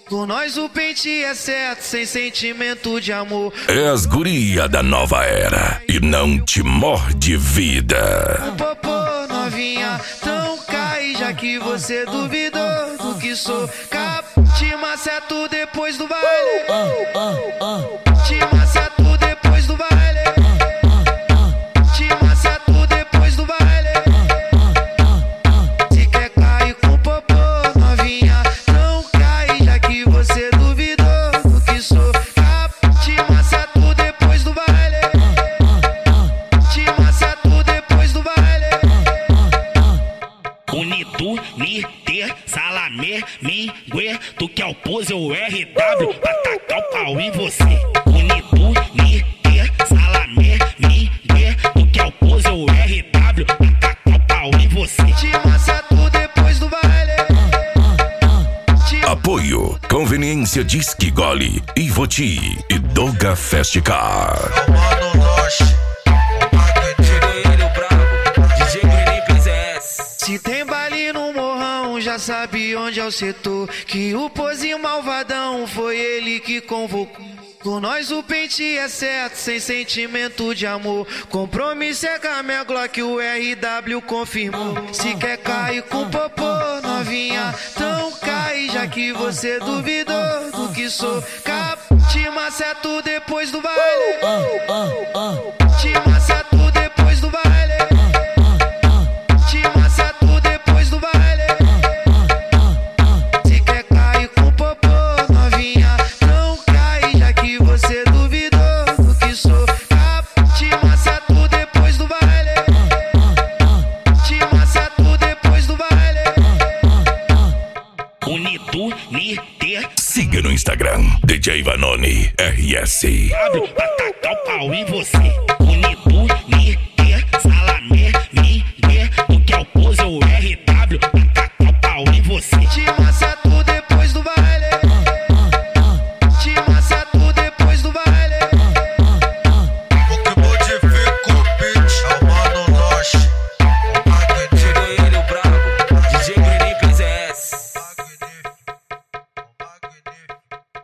Com nós o pente é certo, sem sentimento de amor. É as guria da nova era e não te morde vida. O popô novinha, tão cai, já que você duvidou do que sou. Te maceto depois do baile. Te maceto depois do baile. Te maceto depois do baile. Se quer cair com popô novinha, não cai, já que você duvidou do que sou. Te maceto depois do baile. Te maceto depois do baile. Unido, Niter, Salamé, Mingue, tu que é o pose ou RW, pra tacar o pau em você. Unido, Niter, Salamé, Mingue, tu que é o pose ou RW, pra tacar o pau em você. Te maceto depois do baile. Apoio, Conveniência Disque Gole, Ivoti e Doga Fast Car. Se tem baile no morrão, já sabe onde é o setor. Que o pose malvadão foi ele que convocou. Com nós o pente é certo, sem sentimento de amor. Compromisso é com a minha Glock, o RW confirmou. Se quer cair com popô novinha, então cai, já que você duvidou do que sou. Te maceto depois do baile. Te maceto depois do baile. Te maceto depois do baile. Se quer cair com popô novinha, não cai, já que você duvidou do que sou. Te maceto depois do baile. Te maceto depois do baile. Unido, Niter, Siga no Instagram, DJ Vanoni RS. pra tacar o pau em você. Unido, Niter.